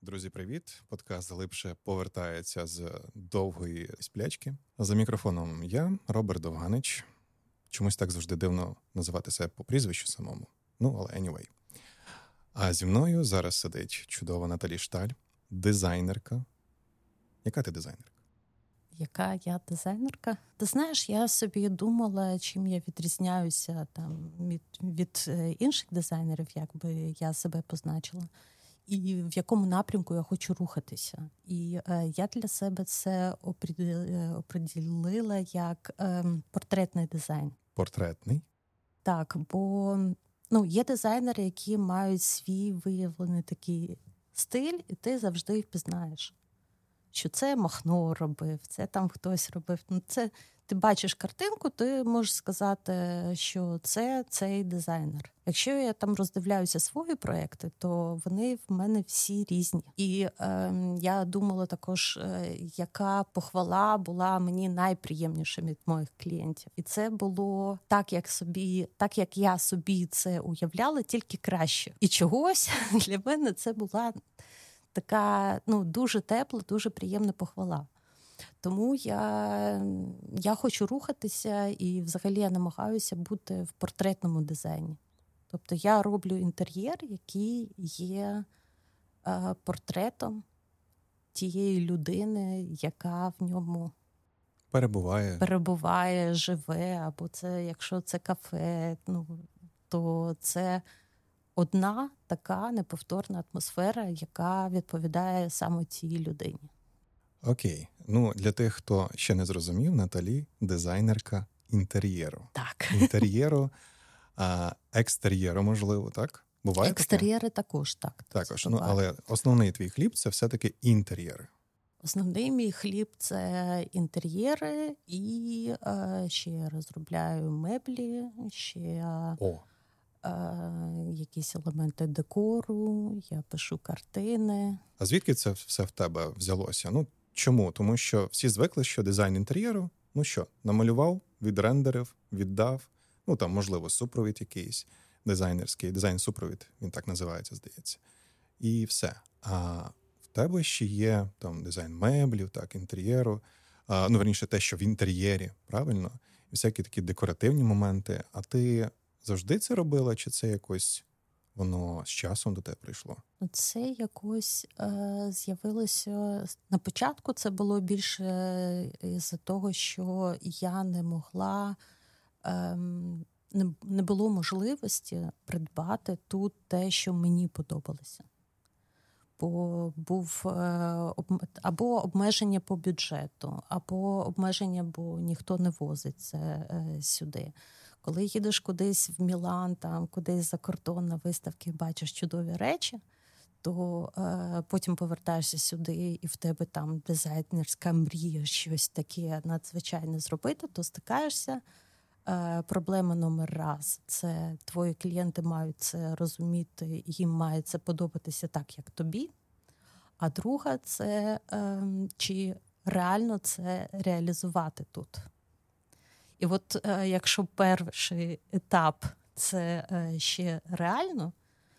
Друзі, привіт! Подкаст «Глибше» повертається з довгої сплячки. За мікрофоном я, Роберт Довганич. Чомусь так завжди дивно називати себе по прізвищу самому. Але anyway. А зі мною зараз сидить чудова Наталі Шталь, дизайнерка. Яка ти дизайнерка? Яка я дизайнерка? Ти знаєш, я собі думала, чим я відрізняюся від інших дизайнерів, як би я себе позначила. І в якому напрямку я хочу рухатися. І я для себе це оприділила як портретний дизайн. Портретний? Так, бо є дизайнери, які мають свій виявлений такий стиль, і ти завжди впізнаєш, що це Махно робив, це там хтось робив. Це ти бачиш картинку, ти можеш сказати, що це цей дизайнер. Якщо я там роздивляюся свої проекти, то вони в мене всі різні. І я думала також, яка похвала була мені найприємніша від моїх клієнтів. І це було так, як я собі це уявляла, тільки краще. І чогось для мене це була така дуже тепла, дуже приємна похвала. Тому я хочу рухатися і взагалі я намагаюся бути в портретному дизайні. Тобто я роблю інтер'єр, який є тієї людини, яка в ньому перебуває, живе, або це, якщо це кафе, то це одна така неповторна атмосфера, яка відповідає саме цій людині. Окей. Для тих, хто ще не зрозумів, Наталі – дизайнерка інтер'єру. Так. Інтер'єру, екстер'єру, можливо, так? Буває екстер'єри таке? також, так. Також, але основний твій хліб – це все-таки інтер'єри. Основний мій хліб – це інтер'єри, і ще я розробляю меблі, ще якісь елементи декору, я пишу картини. А звідки це все в тебе взялося? Чому? Тому що всі звикли, що дизайн інтер'єру, намалював, відрендерив, віддав, можливо, супровід якийсь дизайнерський, дизайн-супровід, він так називається, здається. І все. А в тебе ще є дизайн меблів, інтер'єру, верніше те, що в інтер'єрі, правильно? І всякі такі декоративні моменти. А ти завжди це робила, чи це якось воно з часом до тебе прийшло? Це якось з'явилося на початку. Це було більше із-за того, що я не могла, не було можливості придбати тут те, що мені подобалося. Бо був або обмеження по бюджету, або обмеження, бо ніхто не возить це сюди. Коли їдеш кудись в Мілан, кудись за кордон на виставки, бачиш чудові речі, то потім повертаєшся сюди і в тебе там дизайнерська мрія, щось таке надзвичайне зробити, то стикаєшся. Проблема номер раз – це твої клієнти мають це розуміти, їм має це подобатися так, як тобі. А друга – це чи реально це реалізувати тут. І от якщо перший етап – це ще реально,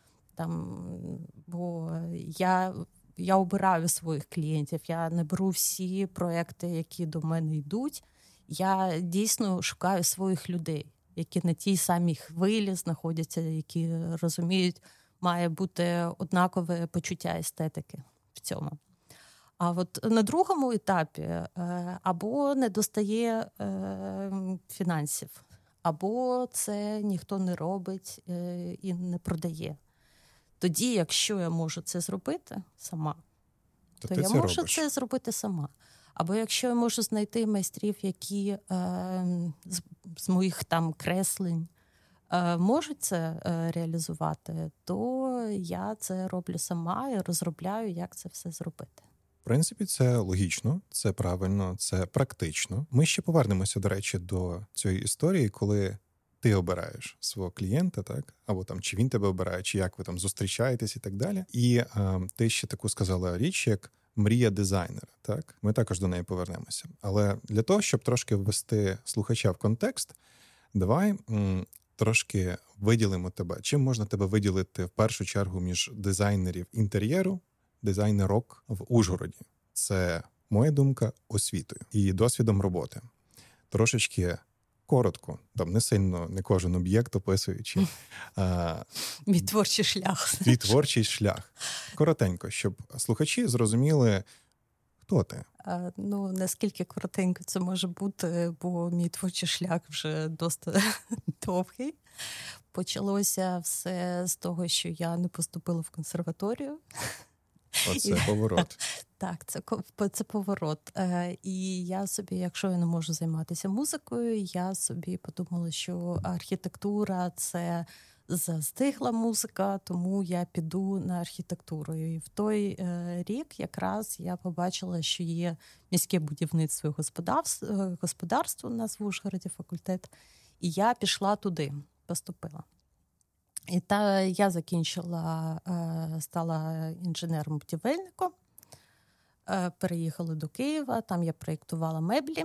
бо я обираю своїх клієнтів, я не беру всі проекти, які до мене йдуть, я дійсно шукаю своїх людей, які на тій самій хвилі знаходяться, які розуміють, має бути однакове почуття естетики в цьому. А от на другому етапі або не достає фінансів, або це ніхто не робить і не продає. Тоді, якщо я можу це зробити сама, то я можу це зробити сама. Або якщо я можу знайти майстрів, які з моїх креслень можуть це реалізувати, то я це роблю сама і розробляю, як це все зробити. В принципі, це логічно, це правильно, це практично. Ми ще повернемося, до речі, до цієї історії, коли ти обираєш свого клієнта, так? Або чи він тебе обирає, чи як ви зустрічаєтесь і так далі. І ти ще таку сказала річ, як мрія дизайнера, так? Ми також до неї повернемося. Але для того, щоб трошки ввести слухача в контекст, давай трошки виділимо тебе. Чим можна тебе виділити в першу чергу між дизайнерів інтер'єру, дизайнерок в Ужгороді. Це моя думка освітою і досвідом роботи. Трошечки коротко, там не сильно, не кожен об'єкт описуючи. Мій творчий шлях. Твій творчий шлях. Коротенько, щоб слухачі зрозуміли, хто ти. Наскільки коротенько це може бути, бо мій творчий шлях вже досить довгий. Почалося все з того, що я не поступила в консерваторію. Оце поворот. Так, це поворот. І я собі, якщо я не можу займатися музикою, я собі подумала, що архітектура – це застигла музика, тому я піду на архітектуру. І в той рік якраз я побачила, що є міське будівництво і господарство у нас в Ужгороді, факультет. І я пішла туди, поступила. І я закінчила, стала інженером-будівельником, переїхала до Києва, там я проєктувала меблі.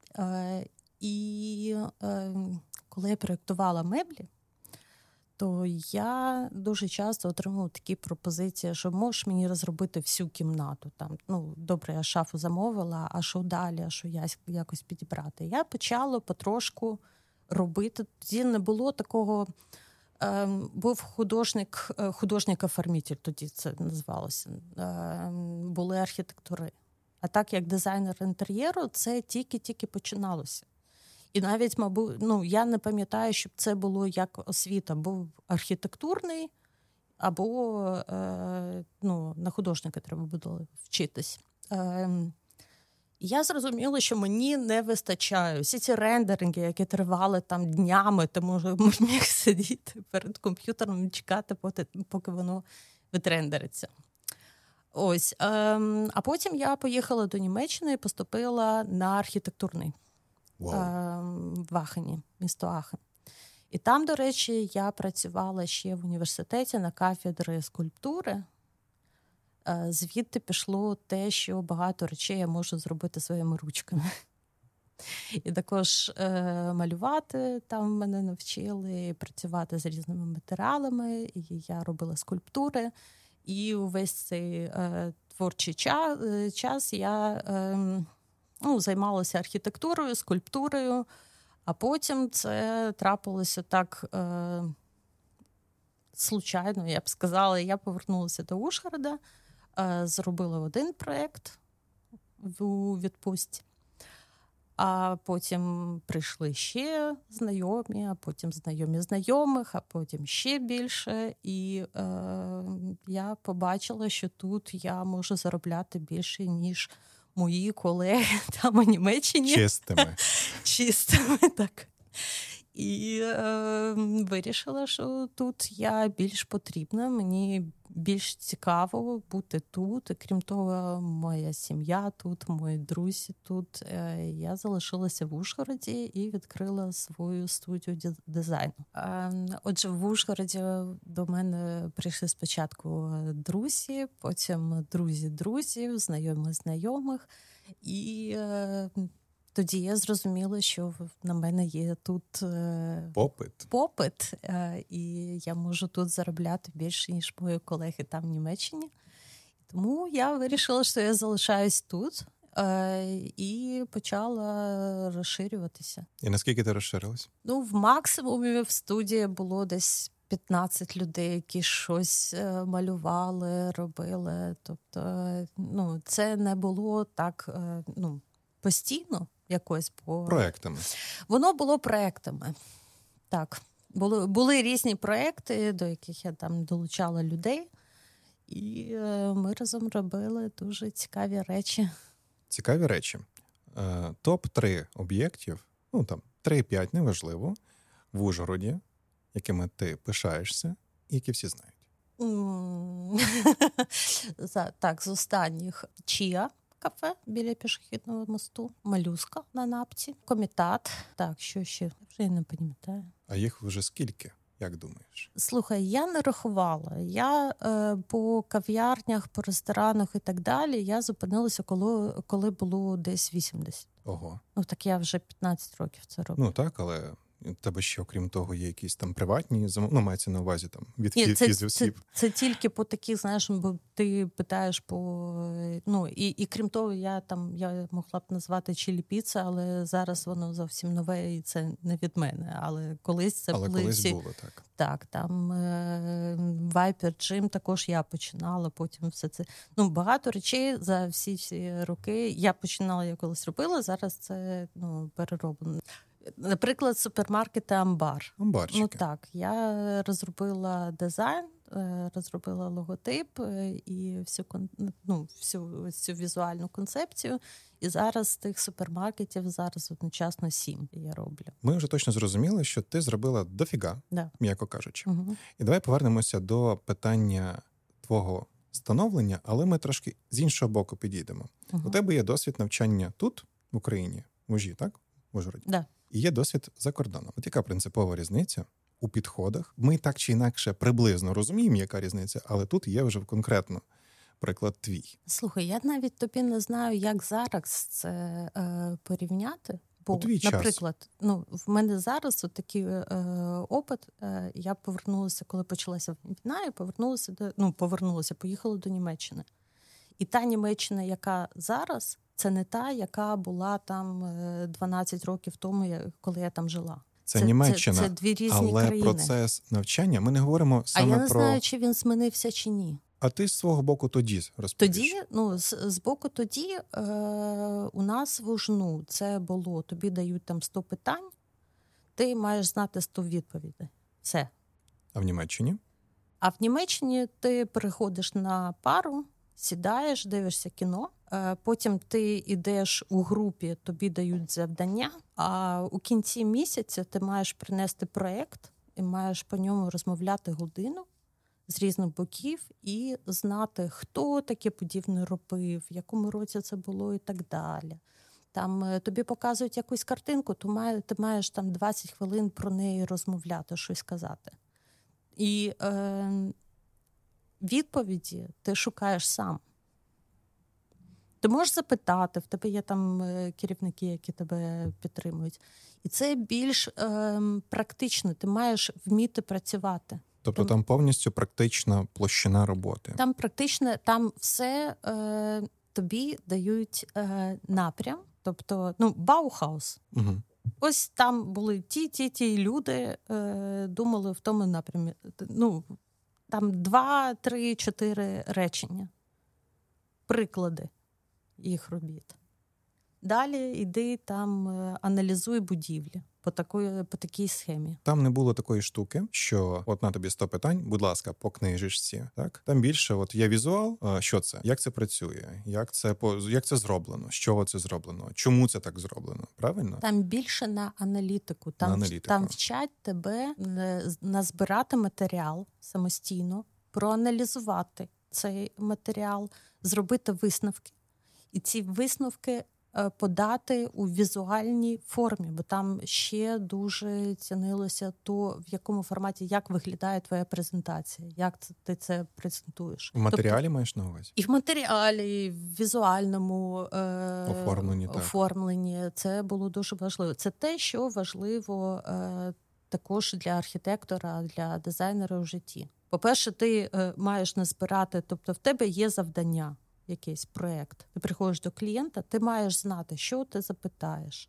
І коли я проєктувала меблі, то я дуже часто отримувала такі пропозиції, що можеш мені розробити всю кімнату. Там, добре, я шафу замовила, а що далі, а що якось підібрати. Я почала потрошку робити. Тоді не було такого... Був художник-оформитель, тоді це називалося. Були архітектури. А так, як дизайнер інтер'єру, це тільки-тільки починалося. І навіть, мабуть, я не пам'ятаю, щоб це було як освіта. Був архітектурний, або на художника треба було вчитись. Я зрозуміла, що мені не вистачає. Всі ці рендеринги, які тривали там днями, ти міг сидіти перед комп'ютером і чекати, поки воно відрендериться. Ось. А потім я поїхала до Німеччини і поступила на архітектурний в Ахені, місто Ахен. І там, до речі, я працювала ще в університеті на кафедрі скульптури. Звідти пішло те, що багато речей я можу зробити своїми ручками. І також малювати там мене навчили, працювати з різними матеріалами. І я робила скульптури. І увесь цей творчий час я займалася архітектурою, скульптурою, а потім це трапилося так случайно, я б сказала. Я повернулася до Ужгорода, зробила один проєкт у відпустці, а потім прийшли ще знайомі, а потім знайомі знайомих, а потім ще більше. І я побачила, що тут я можу заробляти більше, ніж мої колеги там у Німеччині. Чистими, так. І вирішила, що тут я більш потрібна, мені більш цікаво бути тут. І, крім того, моя сім'я тут, мої друзі тут. Я залишилася в Ужгороді і відкрила свою студію дизайну. Отже, в Ужгороді до мене прийшли спочатку друзі, потім друзі друзів, знайомі знайомих. І тоді я зрозуміла, що на мене є тут попит, і я можу тут заробляти більше, ніж мої колеги там в Німеччині. Тому я вирішила, що я залишаюсь тут, і почала розширюватися. І наскільки ти розширилась? В максимумі в студії було десь 15 людей, які щось малювали, робили. Тобто, це не було так, постійно якось проектами. Воно було проектами. Так. Були різні проекти, до яких я там долучала людей. І ми разом робили дуже цікаві речі. Цікаві речі. Топ-3 об'єктів, 3-5, неважливо, в Ужгороді, якими ти пишаєшся, і які всі знають. Так, з останніх Чія кафе біля пішохідного мосту, Малюска на Напці, Комітат. Так, що ще? Вже я не пам'ятаю. А їх вже скільки, як думаєш? Слухай, я не рахувала. Я по кав'ярнях, по ресторанах і так далі, я зупинилася, коли було десь 80. Ого. Так я вже 15 років це роблю. Так, але У тебе ще, окрім того, є якісь там приватні, мається на увазі там від фізосіб. Це тільки по таких, знаєш, бо ти питаєш і крім того, я могла б назвати чилі-піца, але зараз воно зовсім нове, і це не від мене. Але колись це були всі... було, так. Так, там Viper Gym також я починала, потім все це. Багато речей за всі ці роки я починала, я колись робила, зараз це перероблено. Наприклад, супермаркети «Амбар». Амбарчики. Так, я розробила дизайн, розробила логотип і всю візуальну концепцію. І зараз з тих супермаркетів одночасно 7 я роблю. Ми вже точно зрозуміли, що ти зробила дофіга, м'яко кажучи. Угу. І давай повернемося до питання твого становлення, але ми трошки з іншого боку підійдемо. Угу. У тебе є досвід навчання тут, в Україні, в Ужі, так? В Ужгороді. Да. І є досвід за кордоном. От яка принципова різниця у підходах? Ми так чи інакше приблизно розуміємо, яка різниця, але тут є вже конкретно приклад твій. Слухай, я навіть тобі не знаю, як зараз це порівняти. Бо, наприклад, в мене зараз такий опит. Я повернулася, коли почалася війна, і поїхала до Німеччини. І та Німеччина, яка зараз, це не та, яка була там 12 років тому, коли я там жила. Це Німеччина, це дві різні але країни. Процес навчання, ми не говоримо саме про... А я не знаю, чи він змінився, чи ні. А ти з свого боку тоді розповіш? З боку тоді у нас в УЖНУ це було, тобі дають там 100 питань, ти маєш знати 100 відповідей. Все. А в Німеччині? А в Німеччині ти переходиш на пару, сідаєш, дивишся кіно, потім ти йдеш у групі, тобі дають завдання, а у кінці місяця ти маєш принести проєкт і маєш по ньому розмовляти годину з різних боків і знати, хто таке подібне робив, в якому році це було і так далі. Там тобі показують якусь картинку, то ти маєш там 20 хвилин про неї розмовляти, щось казати. І відповіді ти шукаєш сам. Ти можеш запитати, в тебе є там керівники, які тебе підтримують. І це більш практично, ти маєш вміти працювати. Тобто там повністю практична площина роботи. Там практично, там все тобі дають напрям. Тобто, Баухаус. Угу. Ось там були ті люди, думали в тому напрямі. Там 2, 3, 4 речення. Приклади їх робіт. Далі йди там, аналізуй будівлі по такій схемі. Там не було такої штуки, що от на тобі 100 питань, будь ласка, по книжечці. Так? Там більше от є візуал, що це, як це працює, як це зроблено, з чого це зроблено, чому це так зроблено, правильно? Там більше на аналітику. Там вчать тебе назбирати матеріал самостійно, проаналізувати цей матеріал, зробити висновки. І ці висновки подати у візуальній формі, бо там ще дуже цінилося то, в якому форматі, як виглядає твоя презентація, як ти це презентуєш. В матеріалі маєш на увазі? І в матеріалі, і в візуальному оформленні. Це було дуже важливо. Це те, що важливо також для архітектора, для дизайнера у житті. По-перше, ти маєш назбирати, тобто в тебе є завдання, якийсь проєкт. Ти приходиш до клієнта, ти маєш знати, що ти запитаєш,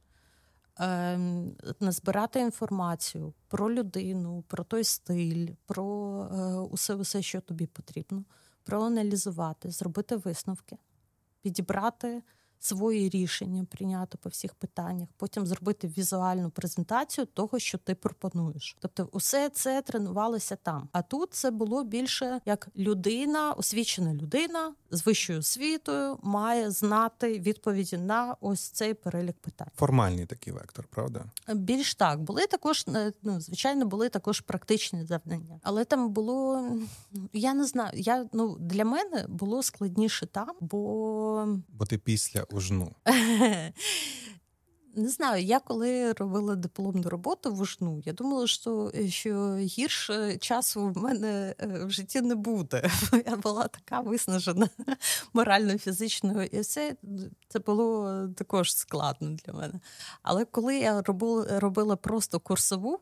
назбирати інформацію про людину, про той стиль, про усе, що тобі потрібно, проаналізувати, зробити висновки, підібрати свої рішення, прийняти по всіх питаннях, потім зробити візуальну презентацію того, що ти пропонуєш. Тобто усе це тренувалося там. А тут це було більше як людина, освічена людина з вищою освітою має знати відповіді на ось цей перелік питань. Формальний такий вектор, правда? Більш так. Були також, звичайно, були також практичні завдання. Але там було, я не знаю, для мене було складніше там, бо ти після УЖНУ. Не знаю, я коли робила дипломну роботу вушну, я думала, що гірше часу в мене в житті не буде. Я була така виснажена морально-фізично, і все це було також складно для мене. Але коли я робила просто курсову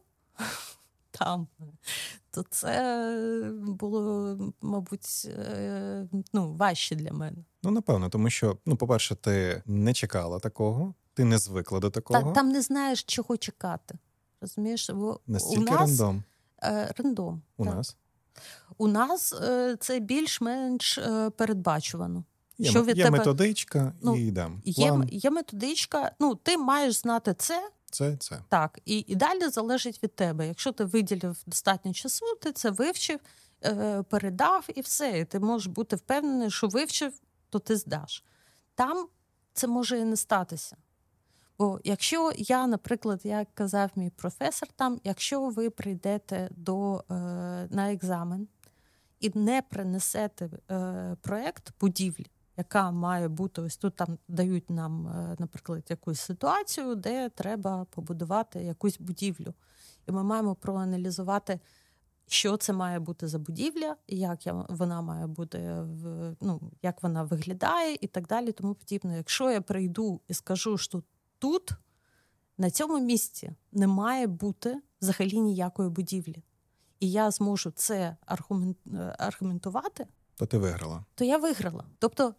там, то це було, мабуть, важче для мене. Ну, напевно, тому що, по-перше, ти не чекала такого, ти не звикла до такого. Там не знаєш, чого чекати. Розумієш? Настільки рандом. Рандом. У нас? У нас це більш-менш передбачувано. Є методичка і йдемо. Є методичка, ти маєш знати це. Це. Так, і далі залежить від тебе. Якщо ти виділив достатньо часу, ти це вивчив, передав і все. І ти можеш бути впевнений, що вивчив, то ти здаш. Там це може і не статися. Бо якщо я, наприклад, як казав мій професор там, якщо ви прийдете на екзамен і не принесете проєкт будівлі, яка має бути, ось тут там дають нам, наприклад, якусь ситуацію, де треба побудувати якусь будівлю. І ми маємо проаналізувати, що це має бути за будівля, як вона має бути, як вона виглядає і так далі, тому подібне. Якщо я прийду і скажу, що тут, на цьому місці, не має бути взагалі ніякої будівлі, і я зможу це аргументувати, то ти виграла. То я виграла. Тобто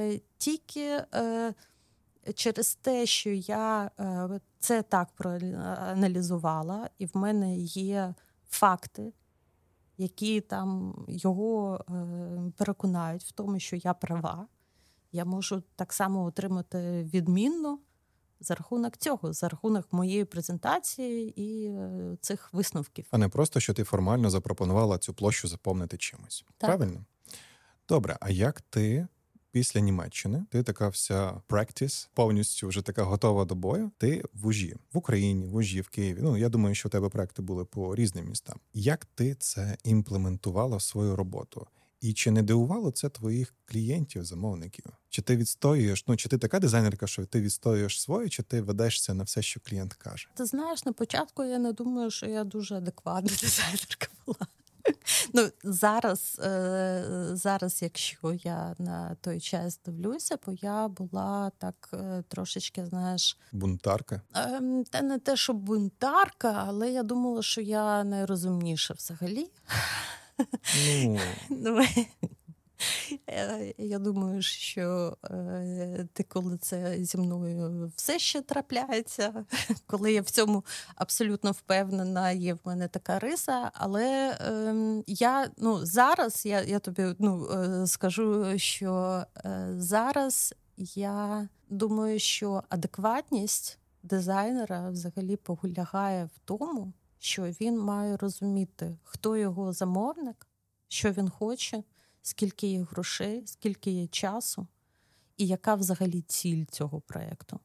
тільки через те, що я це так проаналізувала, і в мене є факти, які там його переконають в тому, що я права, я можу так само отримати відмінно за рахунок цього, за рахунок моєї презентації і цих висновків. А не просто, що ти формально запропонувала цю площу заповнити чимось. Так. Правильно? Добре, а як ти після Німеччини, ти така вся practice, повністю вже така готова до бою, ти в Ужі, в Україні, в Ужі, в Києві. Я думаю, що у тебе проекти були по різним містам. Як ти це імплементувала в свою роботу? І чи не дивувало це твоїх клієнтів, замовників? Чи ти відстоюєш, чи ти така дизайнерка, що ти відстоюєш своє, чи ти ведешся на все, що клієнт каже? Ти знаєш, на початку я не думаю, що я дуже адекватна дизайнерка була. Зараз, якщо я на той час дивлюся, бо я була так трошечки, знаєш... Бунтарка? Та не те, що бунтарка, але я думала, що я найрозумніша взагалі. Я думаю, що ти, коли це зі мною все ще трапляється, коли я в цьому абсолютно впевнена, є в мене така риса, але зараз я тобі скажу, що зараз я думаю, що адекватність дизайнера взагалі полягає в тому, що він має розуміти, хто його замовник, що він хоче, скільки є грошей, скільки є часу, і яка взагалі ціль цього проєкту.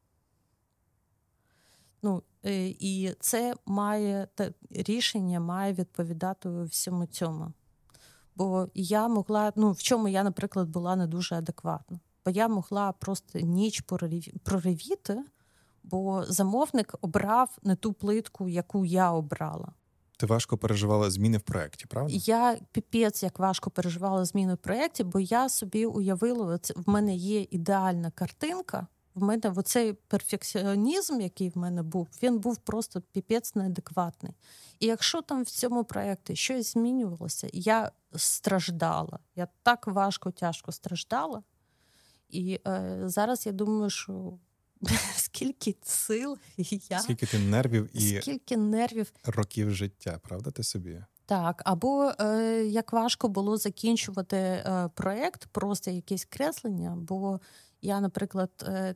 І це рішення має відповідати всьому цьому. Бо я могла, в чому я, наприклад, була не дуже адекватна. Бо я могла просто ніч проривіти, бо замовник обрав не ту плитку, яку я обрала. Ти важко переживала зміни в проєкті, правда? Я піпець як важко переживала зміни в проєкті, бо я собі уявила, в мене є ідеальна картинка, в мене оцей перфекціонізм, який в мене був, він був просто піпець неадекватний. І якщо там в цьому проєкті щось змінювалося, я страждала. Я так тяжко страждала. І зараз я думаю, що скільки сил скільки ти нервів років життя, правда, ти собі? Так, або як важко було закінчувати проєкт, просто якесь креслення, бо я, наприклад,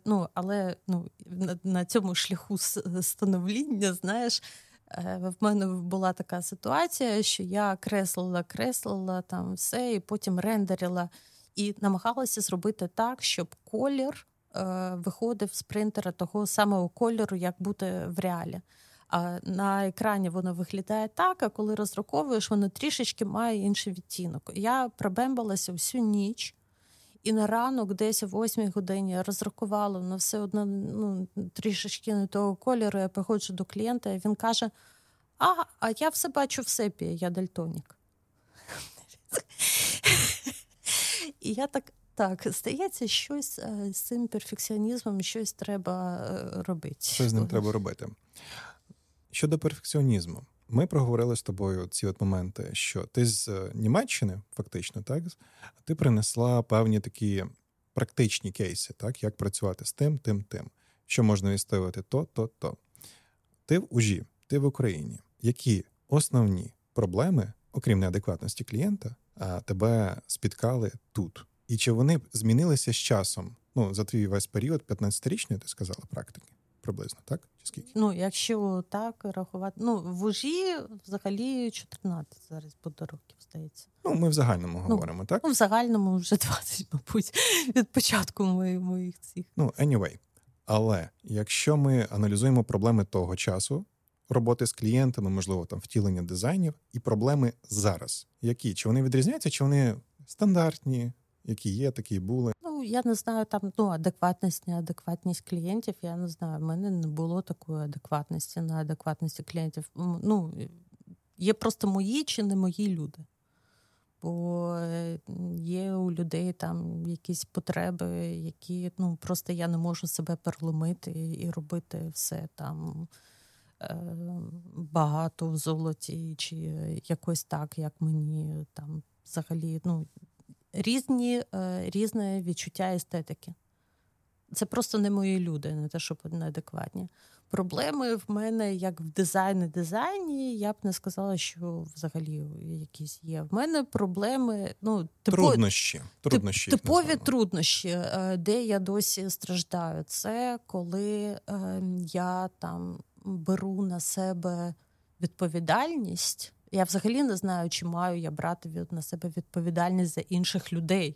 на цьому шляху становління, знаєш, в мене була така ситуація, що я креслила там все, і потім рендерила, і намагалася зробити так, щоб колір виходив з принтера того самого кольору, як буде в реалі. А на екрані воно виглядає так, а коли роздруковуєш, воно трішечки має інший відтінок. Я пробембалася всю ніч, і на ранок десь о 8 годині я розрахувала, воно все одно трішечки не того кольору, я приходжу до клієнта, і він каже, а я все бачу в сепі, я дальтонік. І я так, здається, щось з цим перфекціонізмом, щось треба робити. Щось з ним треба робити. Щодо перфекціонізму, ми проговорили з тобою ці от моменти, що ти з Німеччини, фактично, так, ти принесла певні такі практичні кейси, так, як працювати з тим, що можна відстоювати то. Ти в УЖІ, ти в Україні. Які основні проблеми, окрім неадекватності клієнта, тебе спіткали тут? І чи вони змінилися з часом? За твій весь період, 15-річний, ти сказала, практики, приблизно, так? Чи скільки? Якщо так рахувати, в УЖІ взагалі 14 зараз буде років, здається. Ми в загальному говоримо, так? В загальному вже 20, мабуть, від початку моїх цих. Anyway. Але якщо ми аналізуємо проблеми того часу, роботи з клієнтами, можливо, там втілення дизайнів, і проблеми зараз. Які? Чи вони відрізняються, чи вони стандартні, які є, такі і були? Я не знаю, там, адекватність, неадекватність клієнтів, я не знаю, в мене не було такої адекватності, неадекватності клієнтів. Є просто мої чи не мої люди. Бо є у людей там якісь потреби, які, просто я не можу себе переломити і робити все там багато в золоті, чи якось так, як мені там взагалі, різне відчуття естетики. Це просто не мої люди, не те, що неадекватні. Проблеми в мене, як в дизайні, я б не сказала, що взагалі якісь є. В мене проблеми, труднощі. Типові труднощі, де я досі страждаю. Це коли я там беру на себе відповідальність. Я взагалі не знаю, чи маю я брати на себе відповідальність за інших людей.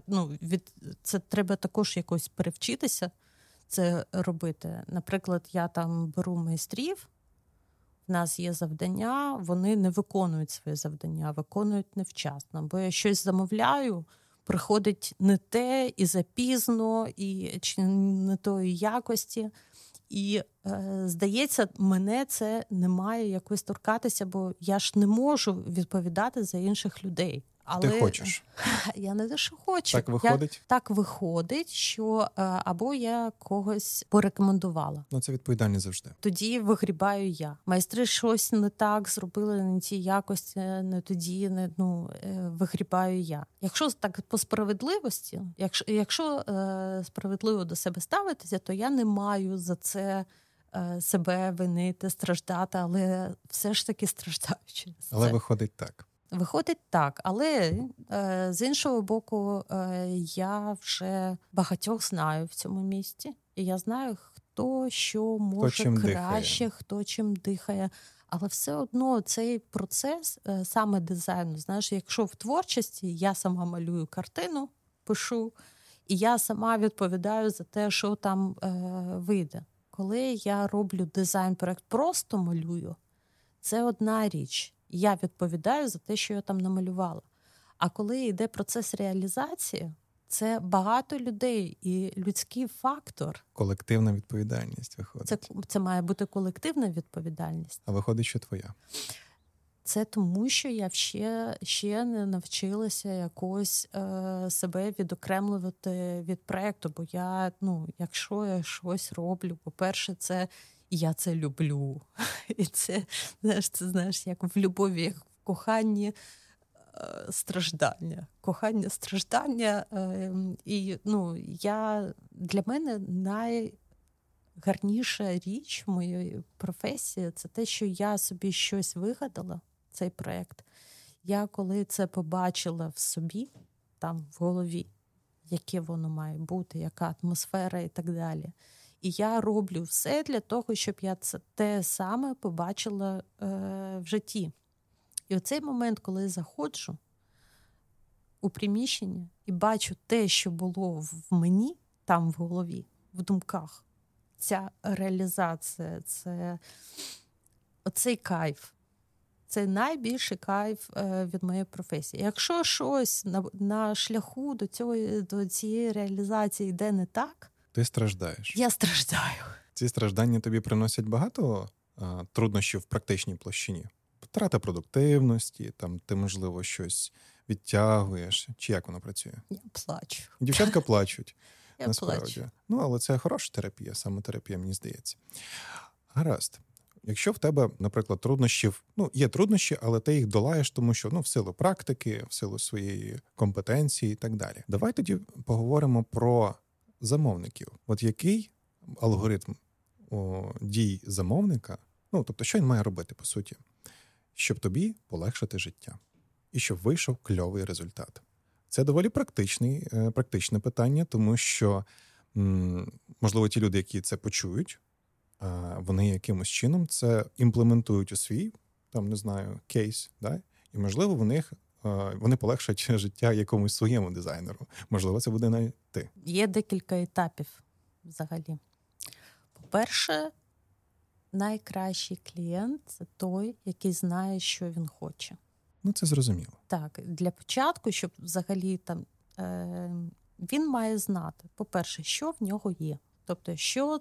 Це треба також якось перевчитися це робити. Наприклад, я там беру майстрів, в нас є завдання, вони не виконують свої завдання, виконують невчасно. Бо я щось замовляю, приходить не те, і запізно, чи не тої якості. І, здається, мене це не має якось торкатися, бо я ж не можу відповідати за інших людей. Але ти хочеш? Я не те, що хочу. Так виходить? Так виходить, що або я когось порекомендувала. Це відповідальність завжди. Тоді вигрібаю я. Майстри щось не так зробили, не ті якості, не тоді, вигрібаю я. Якщо так по справедливості, якщо справедливо до себе ставитися, то я не маю за це себе винити, страждати, але все ж таки страждаю через це. Але виходить так. Виходить так, але з іншого боку, я вже багатьох знаю в цьому місті. І я знаю, хто що може краще, хто чим дихає. Але все одно цей процес, саме дизайну, знаєш, якщо в творчості я сама малюю картину, пишу, і я сама відповідаю за те, що там вийде. Коли я роблю дизайн-проект, просто малюю, це одна річ. Я відповідаю за те, що я там намалювала. А коли йде процес реалізації, це багато людей і людський фактор. Колективна відповідальність виходить. Це має бути колективна відповідальність. А виходить, що твоя? Це тому, що я ще не навчилася якось себе відокремлювати від проєкту. Бо я, якщо я щось роблю, по-перше, це я це люблю. І це, знаєш, як в любові, як в коханні, страждання. Кохання, страждання. І, для мене найгарніша річ в моїй професії – це те, що я собі щось вигадала, цей проєкт. Я коли це побачила в собі, там, в голові, яке воно має бути, яка атмосфера і так далі. І я роблю все для того, щоб я це те саме побачила в житті. І оцей момент, коли я заходжу у приміщення і бачу те, що було в мені, там в голові, в думках, ця реалізація, це оцей кайф, Це найбільший кайф від моєї професії. Якщо щось на шляху до цієї реалізації йде не так, ти страждаєш. Я страждаю. Ці страждання тобі приносять багато труднощів в практичній площині? Втрата продуктивності, там ти, можливо, щось відтягуєш. Чи як воно працює? Я плачу. Дівчатка плачуть. Я насправді. плачу. Ну, але це хороша терапія, саме терапія, мені здається. Гаразд. Якщо в тебе, наприклад, труднощів, є труднощі, але ти їх долаєш, тому що, в силу практики, в силу своєї компетенції і так далі. Давай тоді поговоримо про замовників. От який алгоритм дій замовника, тобто, що він має робити, по суті, щоб тобі полегшити життя і щоб вийшов кльовий результат. Це доволі практичне питання, тому що, можливо, ті люди, які це почують, вони якимось чином це імплементують у свій, кейс, да? І, можливо, вони полегшать життя якомусь своєму дизайнеру. Можливо, це буде навіть ти. Є декілька етапів взагалі. По-перше, найкращий клієнт – це той, який знає, що він хоче. Це зрозуміло. Так, для початку, щоб взагалі він має знати, по-перше, що в нього є. Тобто, якщо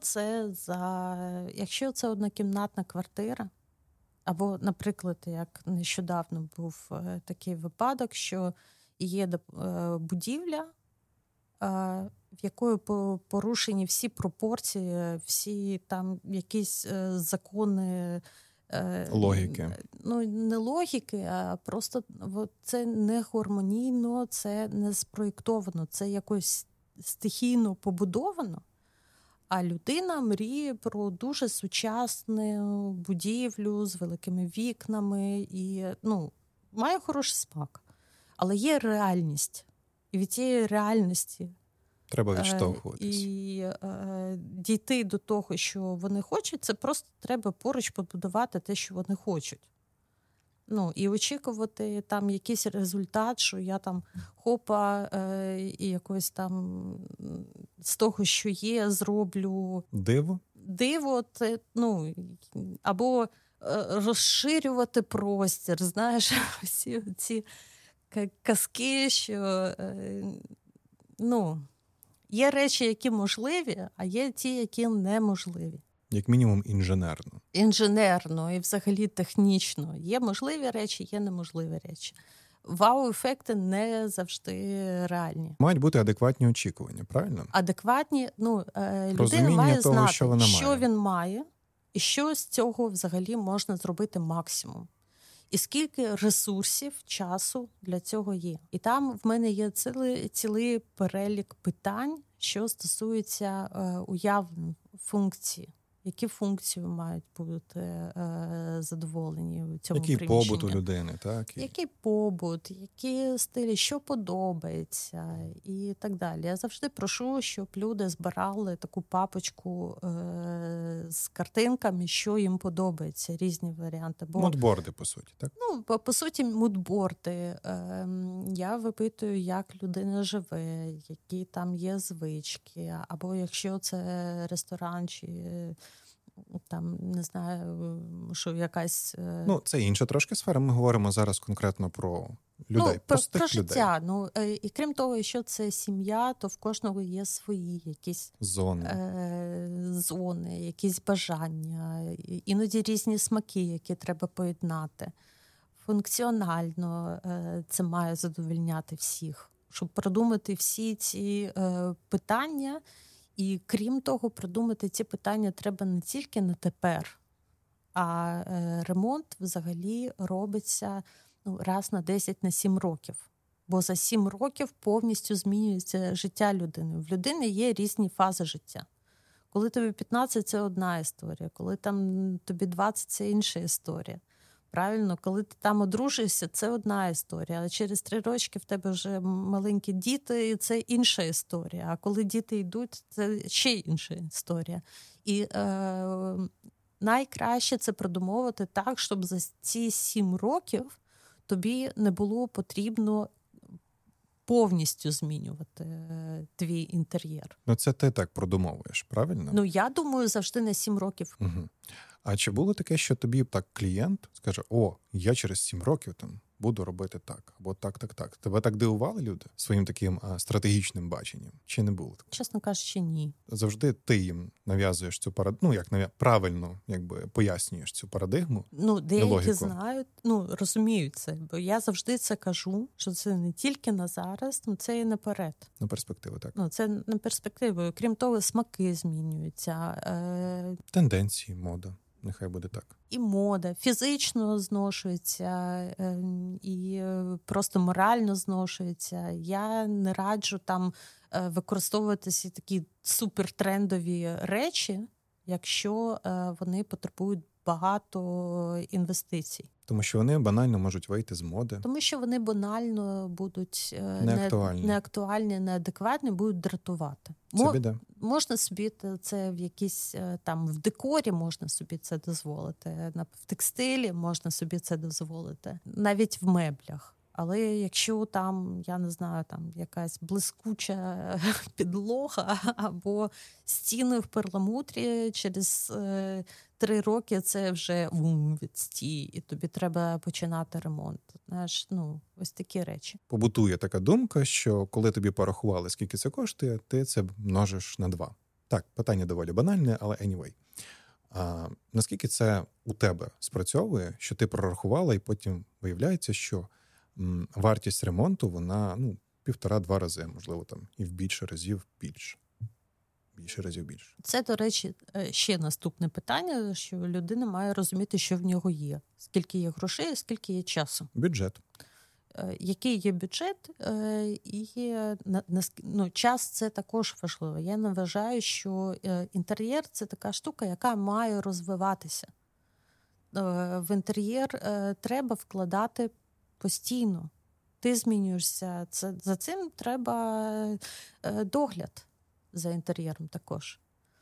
це однокімнатна квартира, або, наприклад, як нещодавно був такий випадок, що є будівля, в якої порушені всі пропорції, всі там якісь закони, логіки. Не логіки, а просто це не гармонійно, це не спроєктовано, це якось стихійно побудовано. А людина мріє про дуже сучасну будівлю з великими вікнами і, має хороший смак. Але є реальність. І від цієї реальності треба відштовхуватись. І дійти до того, що вони хочуть, це просто треба поруч побудувати те, що вони хочуть. І очікувати там якийсь результат, що я там і якось там з того, що є, зроблю диво, це, або розширювати простір, знаєш, всі ці казки, що є речі, які можливі, а є ті, які неможливі. Як мінімум Інженерно і взагалі технічно. Є можливі речі, є неможливі речі. Вау-ефекти не завжди реальні. Мають бути адекватні очікування, правильно? Адекватні, людина має того, знати, що він має, і що з цього взагалі можна зробити максимум. І скільки ресурсів, часу для цього є. І там в мене є цілий перелік питань, що стосується уявлень, функцій. Які функції мають бути задоволені в цьому приміщенні? Який побут у людини, так? Який побут, які стилі, що подобається і так далі. Я завжди прошу, щоб люди збирали таку папочку з картинками, що їм подобається, різні варіанти. Мудборди, по суті, так? По суті, мудборди. Я випитую, як людина живе, які там є звички, або якщо це ресторан чи там, не знаю, що якась... це інша трошки сфера. Ми говоримо зараз конкретно про людей, про життя. І крім того, якщо це сім'я, то в кожного є свої якісь зони, якісь бажання, іноді різні смаки, які треба поєднати. Функціонально це має задовольняти всіх, щоб продумати всі ці питання. І крім того, продумати ці питання треба не тільки на тепер, а ремонт взагалі робиться раз на 10, на 7 років. Бо за 7 років повністю змінюється життя людини. В людини є різні фази життя. Коли тобі 15 – це одна історія, коли там тобі 20 – це інша історія. Правильно, коли ти там одружишся, це одна історія, але через 3 рочки в тебе вже маленькі діти, і це інша історія. А коли діти йдуть, це ще інша історія. І найкраще це продумовувати так, щоб за ці 7 років тобі не було потрібно повністю змінювати твій інтер'єр. Це ти так продумовуєш, правильно? Я думаю, завжди на 7 років. Угу. А чи було таке, що тобі так клієнт скаже: о, я через 7 років там буду робити так, або так. Тебе так дивували люди своїм таким стратегічним баченням? Чи не було? Чесно кажучи, ні. Завжди ти їм нав'язуєш цю правильно, пояснюєш цю парадигму. Деякі знають, розуміють це, бо я завжди це кажу, що це не тільки на зараз, це і наперед. На перспективу, так. Це на перспективу. Крім того, смаки змінюються. Тенденції, мода. Нехай буде так. І мода фізично зношується, і просто морально зношується. Я не раджу там використовувати ці такі супертрендові речі, якщо вони потребують багато інвестицій. Тому що вони банально можуть вийти з моди. Тому що вони банально будуть неактуальні, неадекватні, будуть дратувати. Це біда. Можна собі це в якійсь там в декорі можна собі це дозволити, в текстилі можна собі це дозволити, навіть в меблях. Але якщо там, я не знаю, там якась блискуча підлога або стіни в перламутрі, через 3 роки це вже відстій, і тобі треба починати ремонт. Знаєш, ось такі речі. Побутує така думка, що коли тобі порахували, скільки це коштує, ти це множиш на 2. Так, питання доволі банальне, але anyway. Наскільки це у тебе спрацьовує, що ти прорахувала, і потім виявляється, що вартість ремонту, вона 1,5-2 рази, можливо, там і в більше разів більше. Більше разів більше. Це, до речі, ще наступне питання, що людина має розуміти, що в нього є. Скільки є грошей, скільки є часу. Бюджет. Який є бюджет, і час – це також важливо. Я не вважаю, що інтер'єр – це така штука, яка має розвиватися. В інтер'єр треба вкладати постійно. Ти змінюєшся. За цим треба догляд за інтер'єром також.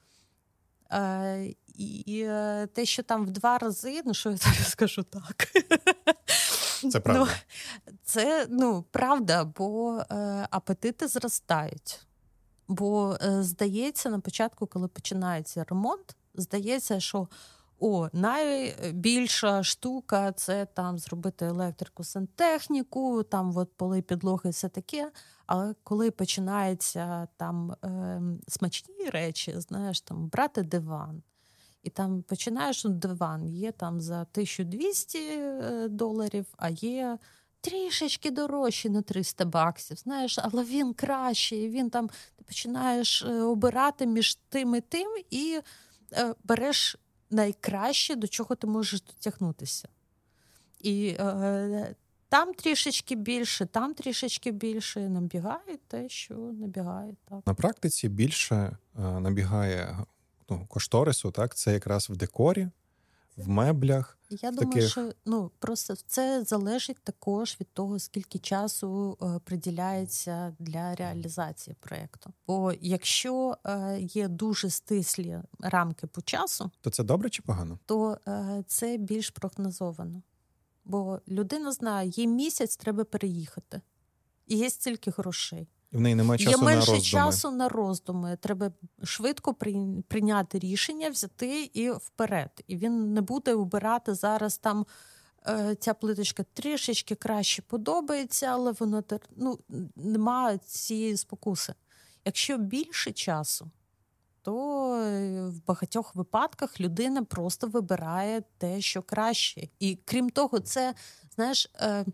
І те, що там в 2 рази, що я тобі скажу так. Це правда. Це, правда, бо апетити зростають. Бо, здається, на початку, коли починається ремонт, здається, що найбільша штука – це там зробити електрику, сантехніку, там поли, підлоги, все таке. Але коли починаються там смачні речі, знаєш, там брати диван, і там починаєш, диван є там за $1200, а є трішечки дорожчі на $300, знаєш, але він кращий, він там, ти починаєш обирати між тим і тим, і береш найкраще, до чого ти можеш дотягнутися. І там трішечки більше набігає те, що набігає. Так. На практиці більше набігає кошторису, так? Це якраз в декорі, в меблях. Я думаю, що просто це залежить також від того, скільки часу приділяється для реалізації проєкту. Бо якщо є дуже стислі рамки по часу, то це добре чи погано? То це більш прогнозовано. Бо людина знає, їй місяць треба переїхати. І є стільки грошей. І в неї немає часу на роздуми. Є менше часу на роздуми. Треба швидко прийняти рішення, взяти і вперед. І він не буде обирати зараз там ця плиточка трішечки краще подобається, але вона немає цієї спокуси. Якщо більше часу, то в багатьох випадках людина просто вибирає те, що краще. І крім того, це, знаєш,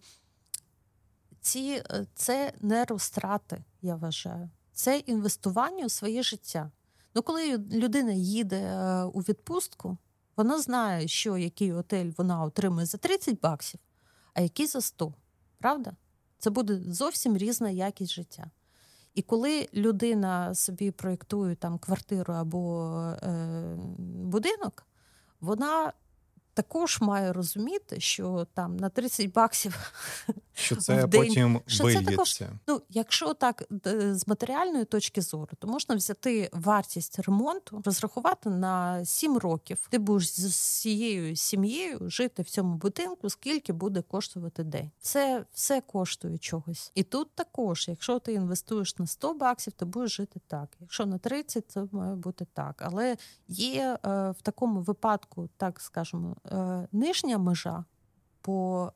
це не розтрати, я вважаю. Це інвестування у своє життя. Коли людина їде у відпустку, вона знає, що який готель вона отримує за $30, а який за 100. Правда? Це буде зовсім різна якість життя. І коли людина собі проєктує там квартиру або будинок, вона також має розуміти, що там на $30 що це в день, потім що вильється. Це також, якщо так з матеріальної точки зору, то можна взяти вартість ремонту, розрахувати на 7 років. Ти будеш з цією сім'єю жити в цьому будинку, скільки буде коштувати день. Це все коштує чогось. І тут також, якщо ти інвестуєш на $100, то будеш жити так. Якщо на 30, то має бути так. Але є в такому випадку, так скажемо, нижня межа по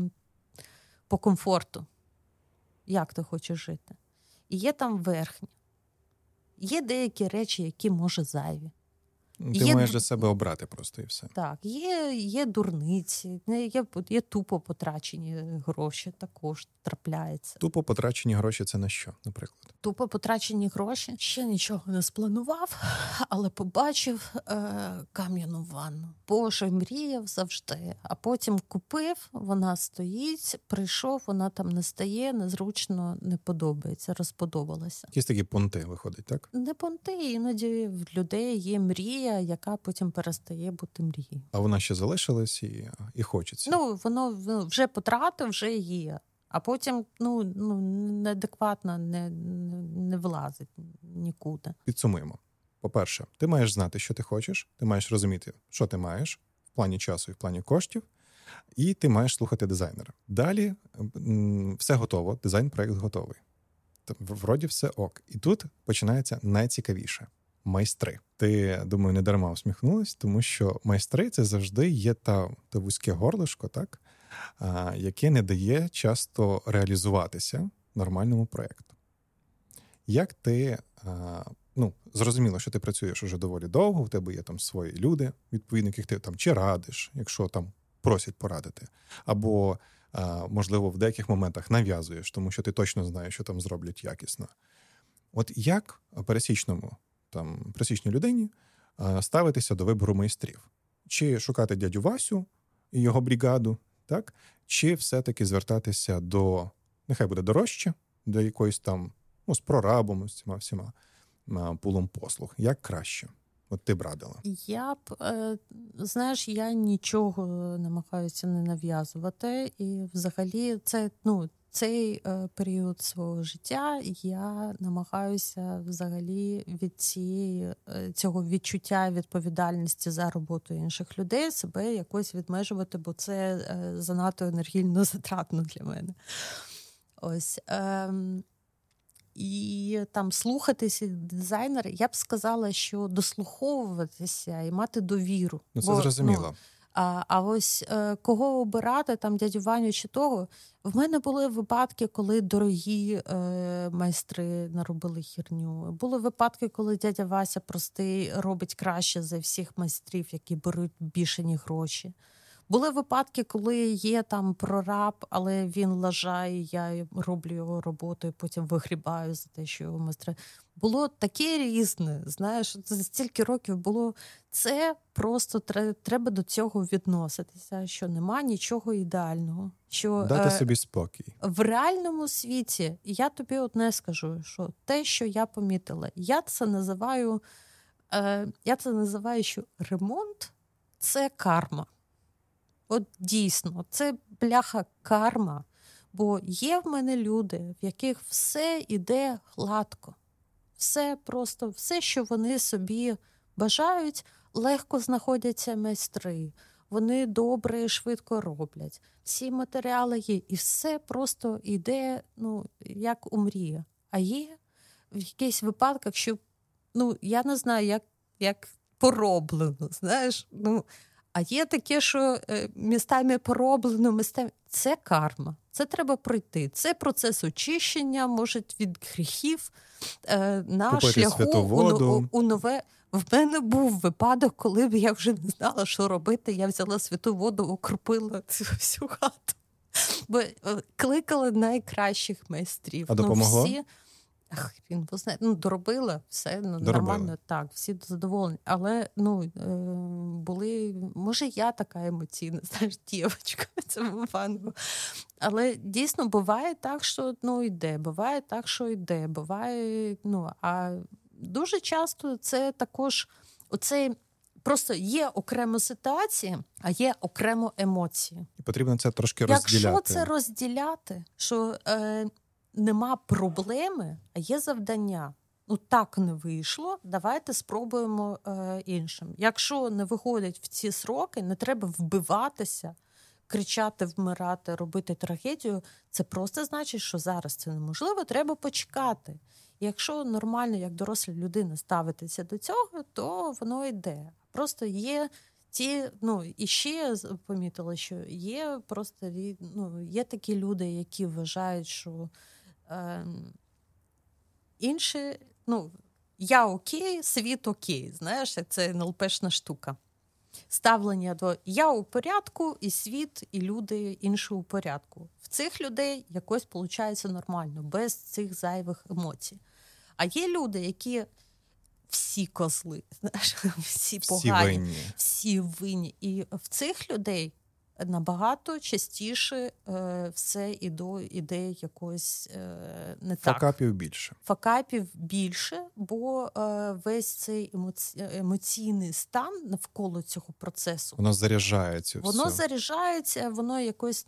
комфорту, як ти хочеш жити. І є там верхня. Є деякі речі, які, може, зайві. Ти маєш для себе обрати просто і все. Так, є дурниці, є тупо потрачені гроші, також трапляється. Тупо потрачені гроші – це на що, наприклад? Тупо потрачені гроші. Ще нічого не спланував, але побачив кам'яну ванну. Боже, мріяв завжди. А потім купив, вона стоїть, прийшов, вона там не стає, незручно, не подобається, розподобалася. Якісь такі понти виходить, так? Не понти, іноді в людей є мрія, яка потім перестає бути мрією. А вона ще залишилась і хочеться. Воно вже потратив, вже є. А потім неадекватно не влазить нікуди. Підсумуємо. По-перше, ти маєш знати, що ти хочеш, ти маєш розуміти, що ти маєш в плані часу і в плані коштів, і ти маєш слухати дизайнера. Далі все готово, дизайн-проект готовий. Вроді все ок. І тут починається найцікавіше. Майстри. Ти, думаю, не дарма усміхнулась, тому що майстри – це завжди є те вузьке горлишко, так? Яке не дає часто реалізуватися нормальному проєкту. Як ти, зрозуміло, що ти працюєш уже доволі довго, в тебе є там свої люди, відповідно, яких ти там чи радиш, якщо там просять порадити, або, можливо, в деяких моментах нав'язуєш, тому що ти точно знаєш, що там зроблять якісно. От як пересічній людині ставитися до вибору майстрів? Чи шукати дядю Васю і його бригаду, так? Чи все-таки звертатися до, нехай буде дорожче, до якоїсь там, з прорабом, з цими всіма пулом послуг? Як краще? От ти б радила. Я нічого намагаюся не нав'язувати. І взагалі цей період свого життя я намагаюся взагалі від цього відчуття відповідальності за роботу інших людей себе якось відмежувати, бо це занадто енергійно затратно для мене. Ось. І там слухатися дизайнера, я б сказала, що дослуховуватися і мати довіру. Це зрозуміло. А ось кого обирати, там дядю Ваню чи того, в мене були випадки, коли дорогі майстри наробили херню. Були випадки, коли дядя Вася простий робить краще за всіх майстрів, які беруть бішені гроші. Були випадки, коли є там прораб, але він лажає, я роблю його роботу і потім вигрібаю за те, що його майстри. Було таке різне, знаєш, за стільки років було. Це просто треба до цього відноситися, що нема нічого ідеального. Що, дати собі спокій. В реальному світі, я тобі одне скажу, що те, що я помітила, я це називаю, що ремонт – це карма. От дійсно, це бляха карма, бо є в мене люди, в яких все іде гладко. Все, що вони собі бажають, легко знаходяться майстри. Вони добре і швидко роблять. Всі матеріали є, і все просто йде, як у мрії. А є в якихось випадках, що, я не знаю, як пороблено, знаєш, а є таке, що містами пороблено, містами... Це карма. Це треба пройти. Це процес очищення, може, від гріхів на купити шляху у нове. В мене був випадок, коли я вже не знала, що робити. Я взяла святу воду, окропила цю всю хату. Бо кликали найкращих майстрів. А допомогло? Доробила, все нормально, так, всі задоволені. Але, були, може, я така емоційна, знаєш, дівчинка в цьому випадку. Але дійсно буває так, що, йде, буває так, що йде, буває, а дуже часто це також оцей Просто є окремо ситуації, а є окремо емоції. І потрібно це трошки розділяти. Якщо це розділяти, що нема проблеми, а є завдання. Ну, так не вийшло, давайте спробуємо іншим. Якщо не виходить в ці сроки, не треба вбиватися, кричати, вмирати, робити трагедію. Це просто значить, що зараз це неможливо, треба почекати. І якщо нормально, як доросла людина, ставитися до цього, то воно йде. Просто є ті, і ще помітила, що є просто, є такі люди, які вважають, що інші, я окей, світ окей, знаєш, це НЛПшна штука. Ставлення до я у порядку, і світ, і люди інші у порядку. В цих людей якось виходить нормально, без цих зайвих емоцій. А є люди, які всі козли, знаєш, всі погані, всі винні. І в цих людей набагато частіше все іде якось не так. Факапів більше, бо весь цей емоційний стан навколо цього процесу. Воно заряджається. Воно заряджається, воно якось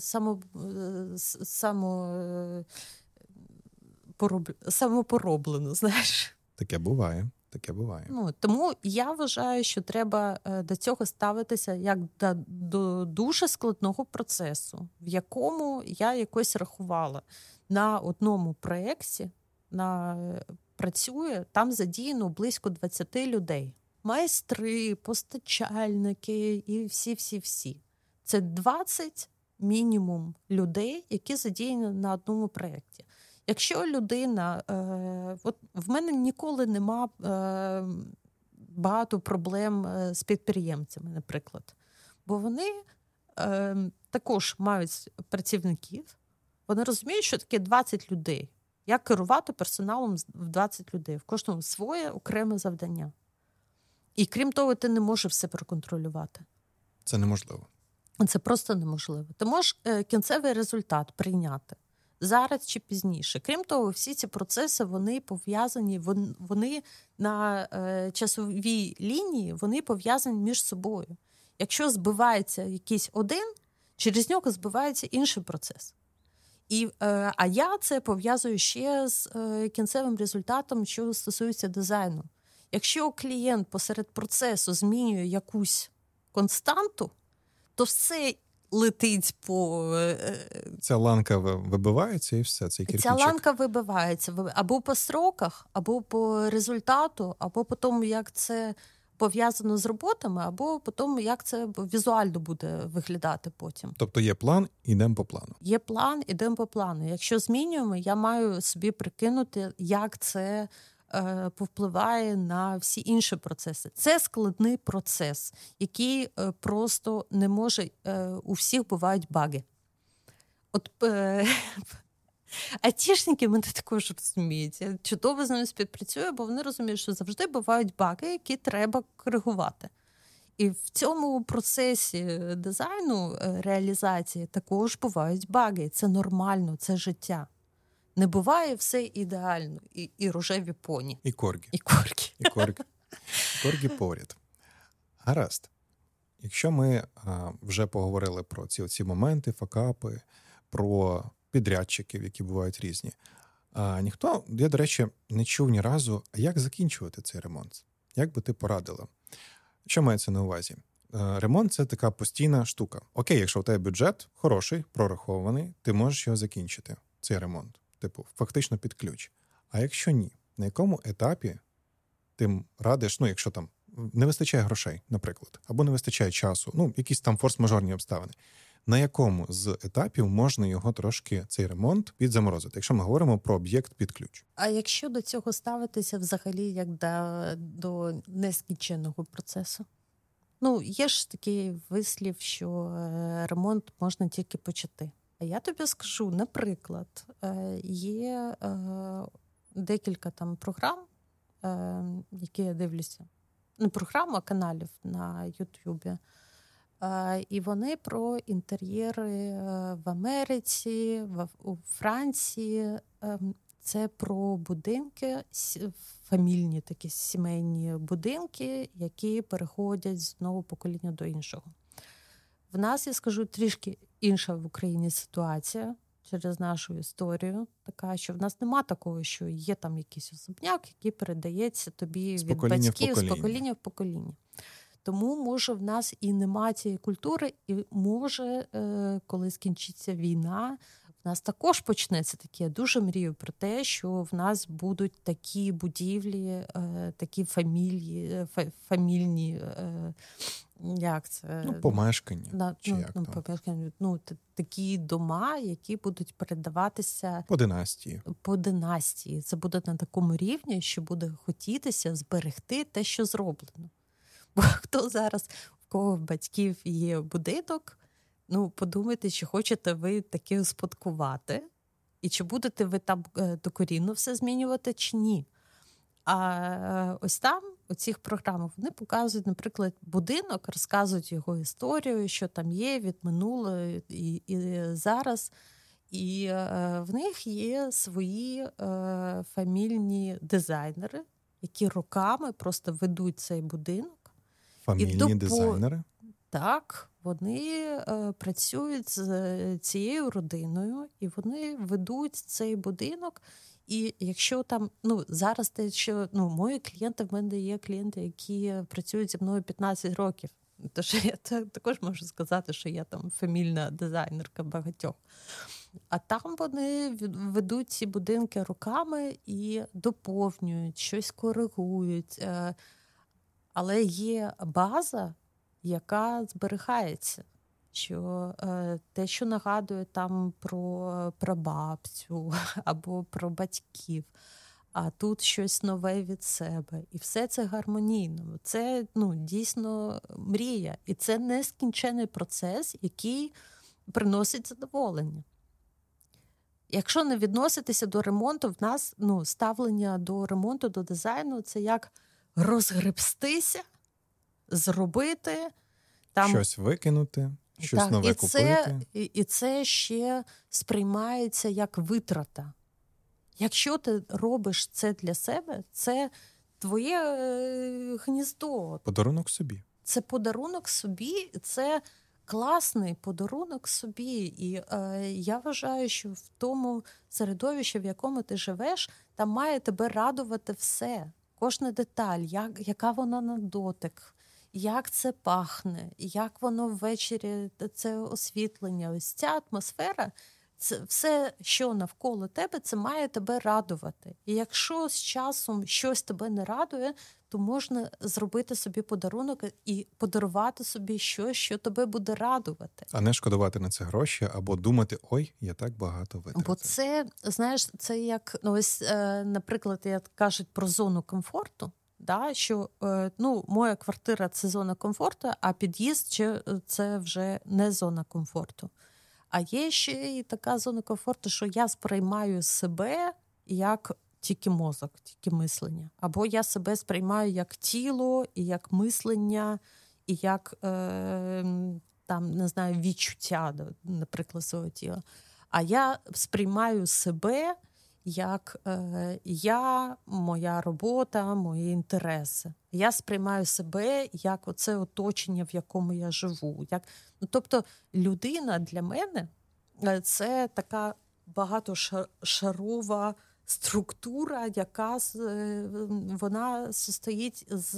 самопороблено, знаєш. Таке буває. Тому я вважаю, що треба до цього ставитися як до дуже складного процесу, в якому я якось рахувала. На одному проєкті працює, там задіяно близько 20 людей. Майстри, постачальники і всі. Це 20 мінімум людей, які задіяні на одному проєкті. Якщо людина, от в мене ніколи нема багато проблем з підприємцями, наприклад, бо вони також мають працівників, вони розуміють, що таке 20 людей. Як керувати персоналом в 20 людей? В кожному своє окреме завдання. І крім того, ти не можеш все проконтролювати. Це неможливо. Це просто неможливо. Ти можеш кінцевий результат прийняти. Зараз чи пізніше. Крім того, всі ці процеси, вони пов'язані, вони на часовій лінії, вони пов'язані між собою. Якщо збивається якийсь один, через нього збивається інший процес. А я це пов'язую ще з кінцевим результатом, що стосується дизайну. Якщо клієнт посеред процесу змінює якусь константу, то все летить по... Ця ланка вибивається і все, цей кирпичик. Ця ланка вибивається або по сроках, або по результату, або по тому, як це пов'язано з роботами, або по тому, як це візуально буде виглядати потім. Тобто є план, ідемо по плану. Є план, ідемо по плану. Якщо змінюємо, я маю собі прикинути, як це повпливає на всі інші процеси. Це складний процес, який просто не може... У всіх бувають баги. От айтішники мене також розуміють. Я чудово з ними співпрацюю, бо вони розуміють, що завжди бувають баги, які треба коригувати. І в цьому процесі дизайну, реалізації також бувають баги. Це нормально, це життя. Не буває все ідеально. І рожеві поні. І коргі. І коргі. Коргі поряд. Гаразд. Якщо ми вже поговорили про ці моменти, факапи, про підрядчиків, які бувають різні, ніхто, я, до речі, не чув ні разу, а як закінчувати цей ремонт? Як би ти порадила? Що мається на увазі? Ремонт – це така постійна штука. Окей, якщо у тебе бюджет хороший, прорахований, ти можеш його закінчити, цей ремонт. Типу, фактично під ключ. А якщо ні, на якому етапі ти радиш, якщо там не вистачає грошей, наприклад, або не вистачає часу, якісь там форс-мажорні обставини, на якому з етапів можна його трошки, цей ремонт, підзаморозити, якщо ми говоримо про об'єкт під ключ? А якщо до цього ставитися взагалі як до нескінченого процесу? Є ж такий вислів, що ремонт можна тільки почати. А я тобі скажу, наприклад, є декілька там програм, які я дивлюся. Не програм, а каналів на Ютубі. І вони про інтер'єри в Америці, у Франції. Це про будинки, фамільні такі сімейні будинки, які переходять з одного покоління до іншого. В нас, я скажу, трішки інша в Україні ситуація через нашу історію. Така, що в нас нема такого, що є там якийсь особняк, який передається тобі від батьків з покоління в покоління. Тому, може, в нас і нема цієї культури, і може, коли скінчиться війна, в нас також почнеться таке. Я дуже мрію про те, що в нас будуть такі будівлі, такі фамільні, як це? Помешкання. Такі дома, які будуть передаватися по династії. Це буде на такому рівні, що буде хотітися зберегти те, що зроблено. Бо хто зараз, в кого в батьків є будинок, подумайте, чи хочете ви таке успадкувати, і чи будете ви там докорінно все змінювати, чи ні. А ось там, у цих програмах, вони показують, наприклад, будинок, розказують його історію, що там є від минулого і зараз. І в них є свої фамільні дизайнери, які роками просто ведуть цей будинок. Фамільні дизайнери? Так, вони працюють з цією родиною, і вони ведуть цей будинок. І якщо там, зараз те, що, мої клієнти, в мене є клієнти, які працюють зі мною 15 років. Тож я також можу сказати, що я там фамільна дизайнерка багатьох. А там вони ведуть ці будинки роками і доповнюють, щось коригують. Але є база, яка зберігається. Що те, що нагадує там про прабабцю або про батьків, а тут щось нове від себе. І все це гармонійно. Це, дійсно мрія. І це нескінчений процес, який приносить задоволення. Якщо не відноситися до ремонту, в нас, ставлення до ремонту, до дизайну, це як розгребстися, зробити. Там... Щось викинути. Щось нове купити. І це ще сприймається як витрата. Якщо ти робиш це для себе, це твоє гніздо. Подарунок собі. Це подарунок собі, це класний подарунок собі. І я вважаю, що в тому середовищі, в якому ти живеш, там має тебе радувати все. Кожна деталь, яка вона на дотик. Як це пахне, як воно ввечері, це освітлення, ось ця атмосфера, це все, що навколо тебе, це має тебе радувати. І якщо з часом щось тебе не радує, то можна зробити собі подарунок і подарувати собі щось, що тебе буде радувати. А не шкодувати на це гроші, або думати, ой, я так багато витратив. Бо це, знаєш, це як, ось, наприклад, як кажуть про зону комфорту. Да, що моя квартира – це зона комфорту, а під'їзд – це вже не зона комфорту. А є ще і така зона комфорту, що я сприймаю себе як тільки мозок, тільки мислення. Або я себе сприймаю як тіло, і як мислення, і як відчуття, наприклад, свого тіла. А я сприймаю себе як я, моя робота, мої інтереси. Я сприймаю себе як оце оточення, в якому я живу. Тобто людина для мене – це така багатошарова структура, яка вона состоїть з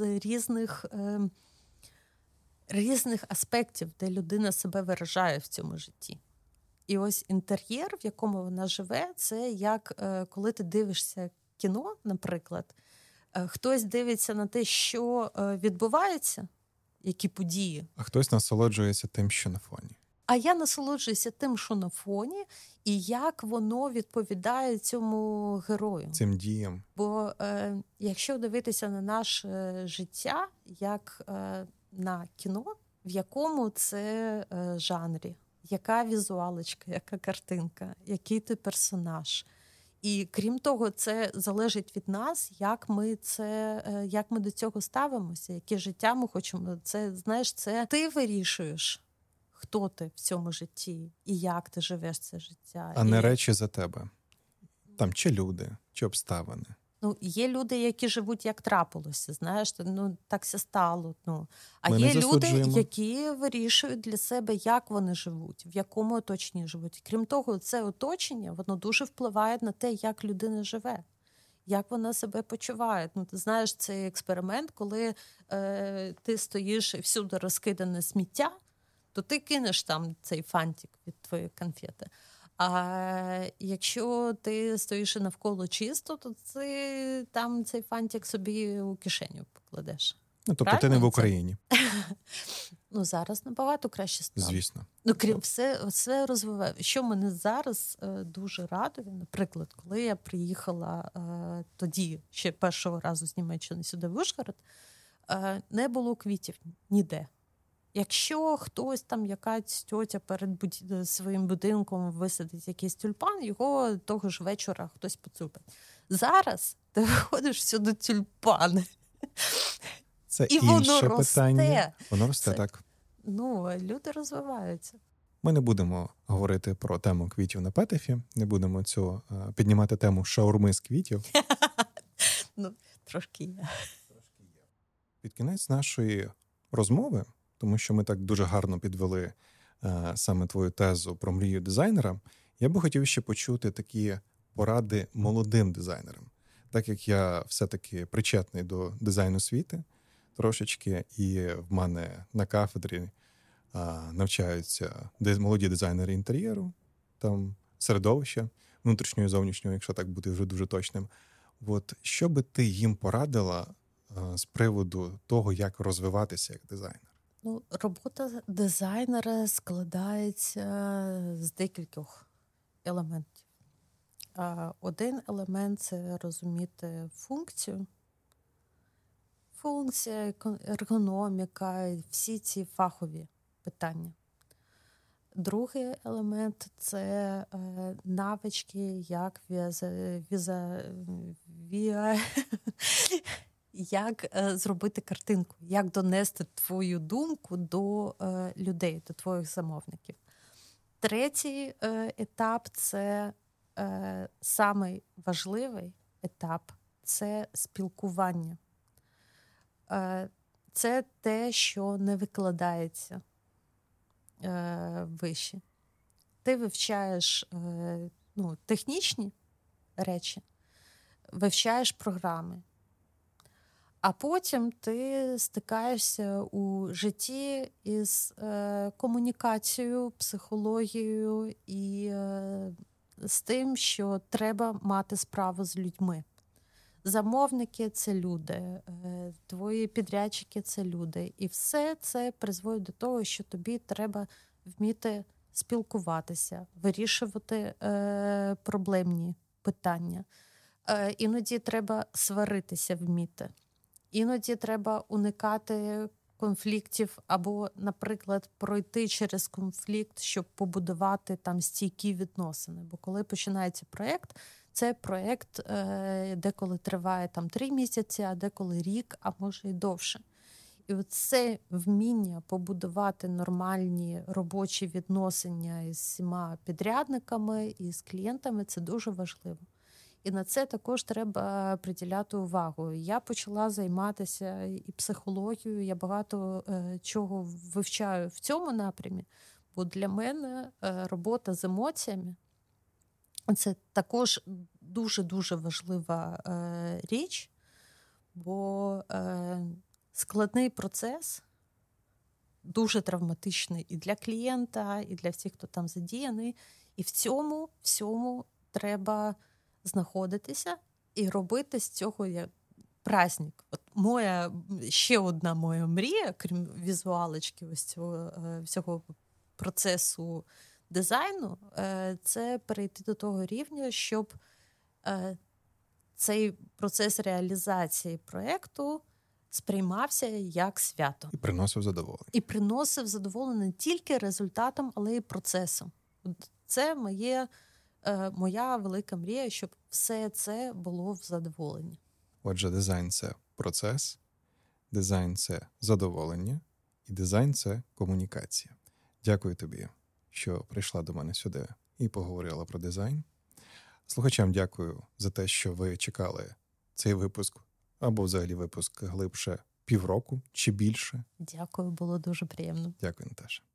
різних аспектів, де людина себе виражає в цьому житті. І ось інтер'єр, в якому вона живе, це як коли ти дивишся кіно, наприклад, хтось дивиться на те, що відбувається, які події. А хтось насолоджується тим, що на фоні. А я насолоджуюся тим, що на фоні, і як воно відповідає цьому герою. Цим діям. Бо якщо дивитися на наше життя, як на кіно, в якому це жанрі, яка візуалочка, яка картинка, який ти персонаж. І крім того, це залежить від нас, як ми до цього ставимося, яке життя ми хочемо. Це, знаєш, це ти вирішуєш, хто ти в цьому житті і як ти живеш це життя. А не речі за тебе. Там чи люди, чи обставини. Ну, є люди, які живуть як трапилося, знаєш, ну, так все стало. Ну. А Ми є не люди, засуджуємо. які вирішують для себе, як вони живуть, в якому оточенні живуть. Крім того, це оточення, воно дуже впливає на те, як людина живе, як вона себе почуває. Ну, ти знаєш, цей експеримент, коли ти стоїш і всюди розкидане сміття, то ти кинеш там цей фантик від твоєї конфети. А якщо ти стоїш і навколо чисто, то ти там цей фантик собі у кишеню покладеш. Ну, тобто правильно ти не в це? Україні. Ну, зараз набагато краще стало. Звісно. Ну, крім все розвиває. Що мене зараз дуже радує, наприклад, коли я приїхала тоді, ще першого разу з Німеччини сюди в Ужгород, не було квітів ніде. Якщо хтось там, якась тьотя перед своїм будинком висадить якийсь тюльпан, його того ж вечора хтось поцупить. Зараз ти виходиш всюди тюльпани. Це і інше воно питання. Воно росте, Це, так. Ну, люди розвиваються. Ми не будемо говорити про тему квітів на Петефі, не будемо піднімати тему шаурми з квітів. Ну, трошки є. Під кінець нашої розмови, тому що ми так дуже гарно підвели саме твою тезу про мрію дизайнера, я би хотів ще почути такі поради молодим дизайнерам. Так як я все-таки причетний до дизайну освіти трошечки, і в мене на кафедрі навчаються молоді дизайнери інтер'єру, там середовища, внутрішнього і зовнішнього, якщо так бути вже дуже точним. От що би ти їм порадила з приводу того, як розвиватися як дизайнер? Ну, робота дизайнера складається з декількох елементів. Один елемент – це розуміти функцію. Функція, ергономіка, всі ці фахові питання. Другий елемент – це навички, як зробити картинку, як донести твою думку до людей, до твоїх замовників. Третій етап – це самий важливий етап – це спілкування. Це те, що не викладається вище. Ти вивчаєш технічні речі, вивчаєш програми, а потім ти стикаєшся у житті із комунікацією, психологією і з тим, що треба мати справу з людьми. Замовники – це люди, твої підрядчики – це люди. І все це призводить до того, що тобі треба вміти спілкуватися, вирішувати проблемні питання. Іноді треба сваритися вміти. Іноді треба уникати конфліктів або, наприклад, пройти через конфлікт, щоб побудувати там стійкі відносини. Бо коли починається проєкт, це проєкт деколи триває там 3 місяці, а деколи рік, а може і довше. І оце вміння побудувати нормальні робочі відносини із всіма підрядниками і з клієнтами – це дуже важливо. І на це також треба приділяти увагу. Я почала займатися і психологією, я багато чого вивчаю в цьому напрямі, бо для мене робота з емоціями – це також дуже-дуже важлива річ, бо складний процес, дуже травматичний і для клієнта, і для всіх, хто там задіяний. І в цьому всьому треба знаходитися і робити з цього праздник. От ще одна моя мрія, крім візуалочки ось цього всього процесу дизайну, це перейти до того рівня, щоб цей процес реалізації проєкту сприймався як свято. І приносив задоволення. І приносив задоволення не тільки результатом, але й процесом. Це моя велика мрія, щоб все це було в задоволенні. Отже, дизайн – це процес, дизайн – це задоволення, і дизайн – це комунікація. Дякую тобі, що прийшла до мене сюди і поговорила про дизайн. Слухачам дякую за те, що ви чекали цей випуск, або взагалі випуск глибше півроку чи більше. Дякую, було дуже приємно. Дякую, Наташа.